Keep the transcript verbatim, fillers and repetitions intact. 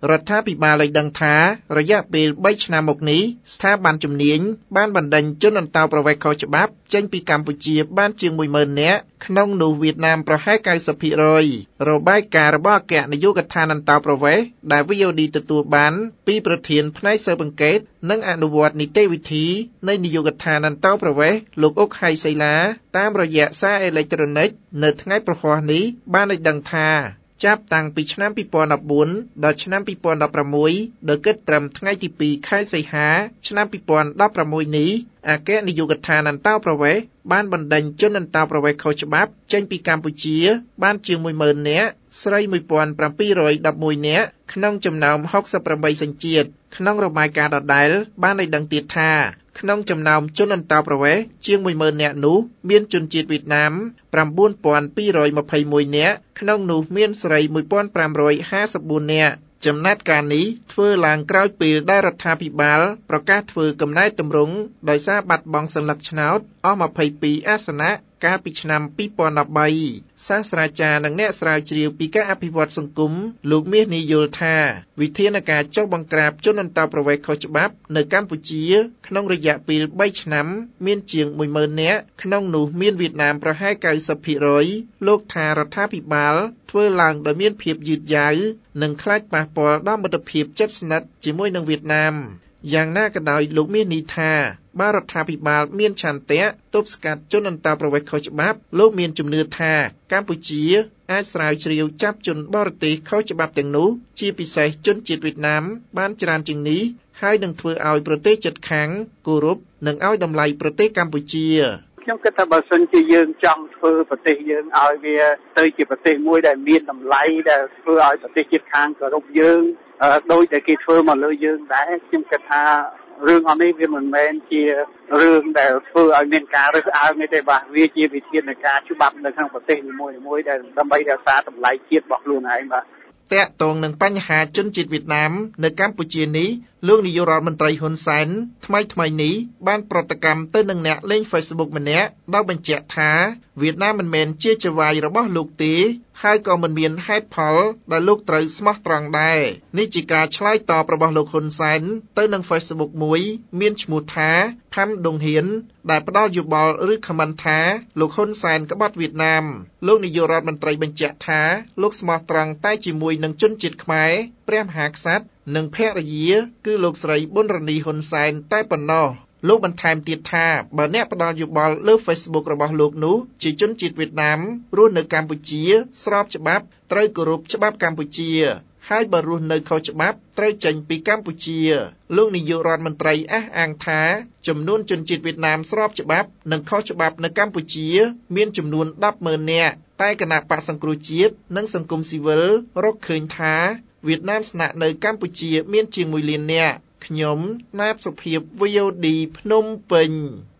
រដ្ឋាភិបាលបានដឹងថារយៈពេលបីឆ្នាំមកនេះស្ថាប័នជំនាញបានបណ្ដេញជនអន្តោប្រវេសន៍ខុសច្បាប់ចេញពីកម្ពុជាបានជាងមួយម៉ឺននាក់ក្នុងនោះវៀតណាមប្រហែល កៅសិបភាគរយ របាយការណ៍របស់អគ្គនាយកដ្ឋានអន្តោប្រវេសន៍ដែល វី អូ ឌី ទទួលបានពីប្រធានផ្នែកស៊ើបអង្កេតនិងអនុវត្តនីតិវិធីនៃនាយកដ្ឋានអន្តោប្រវេសន៍លោកអុក ហៃសីឡាតាមរយៈសារអេឡិចត្រូនិកនៅថ្ងៃប្រហ័សនេះបានឲ្យដឹងថាចាប់តាំងពីឆ្នាំពីរពាន់ដប់បួនដល់ឆ្នាំពីរពាន់ដប់ប្រាំមួយដល់គិតត្រឹមថ្ងៃទីពីរខែសីហាឆ្នាំពីរពាន់ដប់ប្រាំមួយនេះអគ្គនាយកដ្ឋានអន្តោប្រវេសន៍បានបណ្ដេញជនអន្តោប្រវេសន៍ខុសច្បាប់ចេញពីកម្ពុជាបានជាងមួយម៉ឺននាក់ស្រីមួយពាន់ប្រាំពីររយដប់មួយនាក់ក្នុងចំណោមហុកសិបប្រាំបីសញ្ជាតិក្នុងរបាយការណ៍ដដែលបានឲ្យដឹងទៀតថាក្នុងចំណោមជនអន្តោប្រវេសន៍ជាងមួយម៉ឺននាក់នោះមានជនជាតិវៀតណាមប្រាំបួនពាន់ពីររយម្ភៃមួយនាក់ក្នុងនោះមានស្រីមួយពាន់ប្រាំរយហាសិបបួននាក់ចំណាត់ការនេះធ្វើឡើងក្រោយពេលដែលរដ្ឋាភិបាលប្រកាសធ្វើកំណែទម្រង់ដោយសារបាត់បង់សន្លឹកឆ្នោតអស់ម្ភៃពីរអាសនៈកាលពីឆ្នាំពីរពាន់ដប់បីសាស្ត្រាចារ្យនិងអ្នកស្រាវជ្រាវពីការអភិវឌ្ឍសង្គមលោកមាសនេះយល់ថាវិធានការចុះបង្ក្រាបជនអន្តោប្រវេសន៍ខុសច្បាប់នៅកម្ពុជាក្នុងរយៈពេលបីឆ្នាំមានជាងមួយម៉ឺននាក់ក្នុងនោះមានវៀតណាមប្រហែល កៅសិបភាគរយ លោកថារដ្ឋាភិបាលធ្វើឡើងដោយមានភាពយឺតយ៉ាវនិងខ្លាចប៉ះពាល់ដល់មិត្តភាពជិតស្និទ្ធជាមួយនឹងវៀតណាមយ៉ាងណាក៏ដោយលោកមាសនេះថាបើរដ្ឋាភិបាលមានឆន្ទៈទប់ស្កាត់ជនអន្តោប្រវេសន៍ខុសច្បាប់លោកមានជំនឿថាកម្ពុជាអាចស្រាវជ្រាវចាប់ជនបរទេសខុសច្បាប់ទាំងនោះជាពិសេសជនជាតិវៀតណាមបានច្រើនជាងនេះហើយនឹងធ្វើឲ្យប្រទេសជិតខាងគោរពនិងឲ្យតម្លៃប្រទេសកម្ពុជាខ្ញុំគិតថាបើសិនជាយើងចង់ធ្វើប្រទេសយើងឲ្យវាទៅជាប្រទេសមួយដែលមានតម្លៃដែលធ្វើឲ្យប្រទេសជិតខាងគោរពយើងដោយតែគេធ្វើមកលើយើងដែរខ្ញុំគិតថារឿងអស់នេះវាមិនមែនជារឿងដែលធ្វើឲ្យមានការរើសអើងទេបាទវាជាវិធានការច្បាប់នៅក្នុងប្រទេសនីមួយៗដែលដើម្បីរក្សាតម្លៃជាតិរបស់ខ្លួនឯងបាទតាក់ទងនឹងបញ្ហាជនជាតិវៀតណាមនៅកម្ពុជានេះលោកនាយករដ្ឋមន្ត្រីហ៊ុនសែនថ្មីថ្មីនេះបានប្រតិកម្មទៅនឹងអ្នកលេង Facebook ម្នាក់ដោយបញ្ជាក់ថាវៀតណាមមិនមែនជាចៅហ្វាយរបស់លោកទេហើយក៏មិនមានហេតុផលដែលលោកត្រូវស្មោះត្រង់ដែរនេះជាការឆ្លើយតបរបស់លោកហ៊ុនសែនទៅនឹង Facebook មួយមានឈ្មោះថាផាំដុងហ៊ៀនដែលផ្ដល់យោបល់ឬខមមិនថាលោកហ៊ុនសែនក្បត់វៀតណាមលោកនាយករដ្ឋមន្ត្រីបញ្ជាក់ថាលោកស្មោះត្រង់តែជាមួយនឹងជនជាតិខ្មែរព្រះមហាក្សត្រនិងភរិយាគឺលោកស្រីប៊ុនរ៉ានីហ៊ុនសែនតែប៉ុណ្ណោះលោកបន្ថែមទៀតថាបើអ្នកផ្ដល់យោបល់លើ Facebook របស់លោកនោះជាជនជាតិវៀតណាមរស់នៅកម្ពុជាស្របច្បាប់ត្រូវគោរពច្បាប់កម្ពុជាហើយបើរស់នៅខុសច្បាប់ត្រូវចេញពីកម្ពុជាលោកនាយករដ្ឋមន្ត្រីអះអាងថាចំនួនជនជាតិវៀតណាមស្របច្បាប់និងខុសច្បាប់នៅកម្ពុជាមានចំនួនដប់ម៉ឺននាក់តែគណៈបក្សសង្គ្រោះជាតិនិងសង្គមស៊ីវិលរកឃើញថាវៀតណាមស្នាក់នៅកម្ពុជាមានជាងមួយលាននាក់ខ្ញុំណាតសុភាព វី អូ ឌី ភ្នំពេញ